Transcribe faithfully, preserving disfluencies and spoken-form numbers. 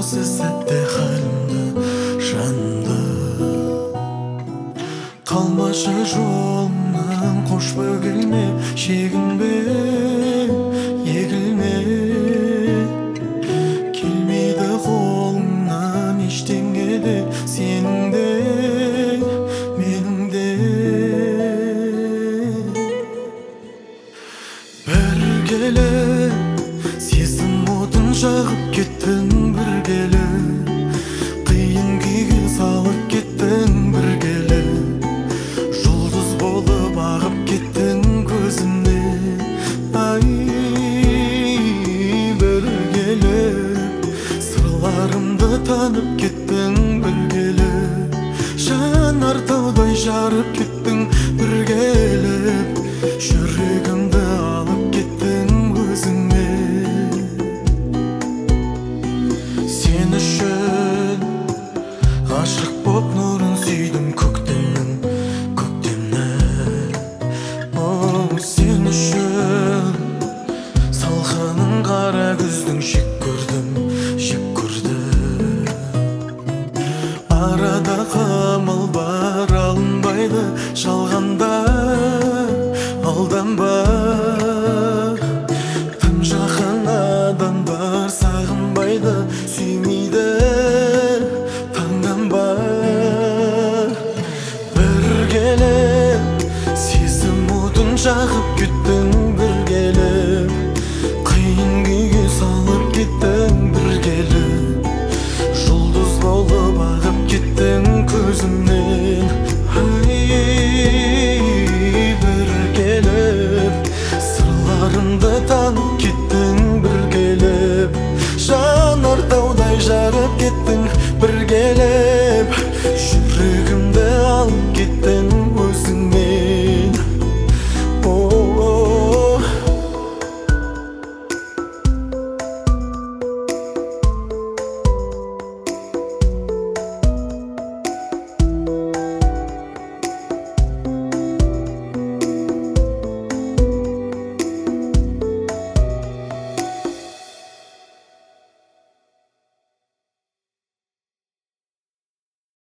осы сәтте халімді жанды. Қалмашы жолымнан, қош бөгелме, шегінбе, егілме. Келмейді қолымнан ештеңе де, сенің де, менің де. Бір келіп, сезім отын жағып кеттің, бір келіп, қиын күйге салып кеттің, бір келіп, жұлдыз болып ағып кеттің көзімнен. Ай, бір келіп, сырларымды танып кеттің, бір келіп, жанар таудай жарып кеттің, бір келіп, жүрегімді алып кеттің өзіңе. Сен үшін ғашық боп нұрын сүйдім көктемнің, көктемнің. О, сен үшін салқынын қара күздің жек көрдім, жек көрдім. Арада қамыл бар, алынбайды жалғанда, алданба. Тым жақын адамдар сағынбайды, сүймейді, таңданба. Бір келіп, сезім отын жағып кеттің, бір келіп, қиын күйге салып кеттің, бір келіп, жұлдыз болып ағып кеттің көзімнен. Ай, бір келіп, сырларымды танып кеттің, бір келіп, жанар таудай жарып кеттің.